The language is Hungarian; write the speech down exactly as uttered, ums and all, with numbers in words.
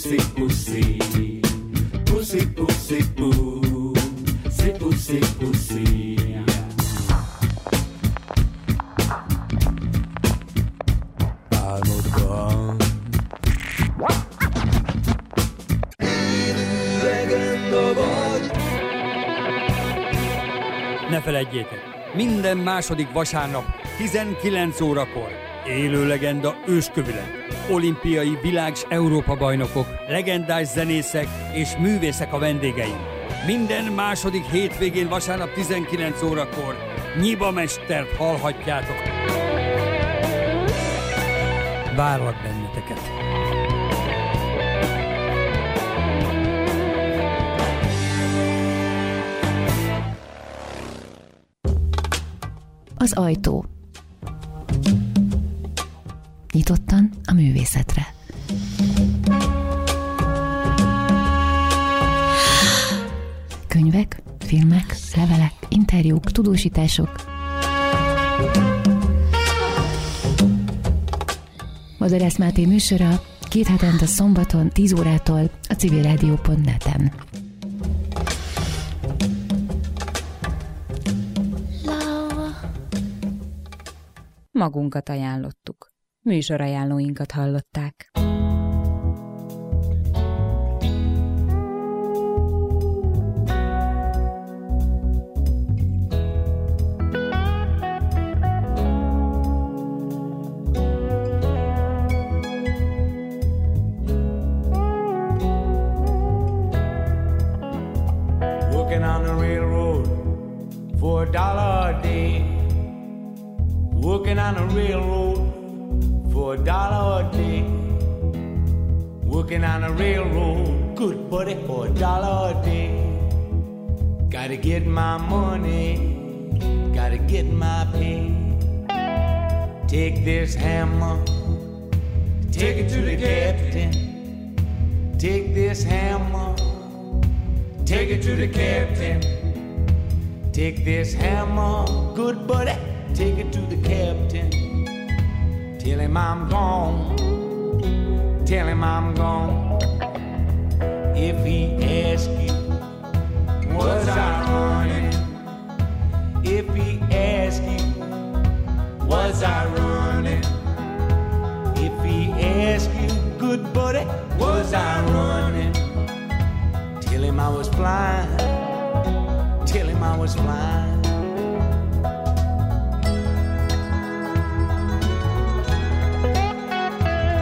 puszi, puszi, puszi, puszi, puszi, puszi, puszi. Álmodban élő legenda vagy. Ne feledjétek, minden második vasárnap tizenkilenc órakor élő legenda őskövület. Olimpiai világ- s Európa-bajnokok, legendás zenészek és művészek a vendégeink. Minden második hétvégén vasárnap tizenkilenc órakor Nyiba mestert hallhatjátok. Várlak benneteket! Az ajtó. Nyitottan a művészetre. Könyvek, filmek, levelek, interjúk, tudósítások. Madarász Máté műsora két hetente szombaton tíz órától a civilrádió pont net-en. Magunkat ajánlottuk. Műsorajánlóinkat hallották. Working on the railroad for a dollar a day. Working on the railroad for a dollar a day. Working on a railroad, good buddy, for a dollar a day. Gotta get my money, gotta get my pay. Take this hammer, take it to the captain. Take this hammer, take it to the captain. Take this hammer, good buddy, take it to the captain. Tell him I'm gone, tell him I'm gone. If he asks you, was I running? If he asks you, was I running? If he asks you, good buddy, was I running? Tell him I was flying, tell him I was flying.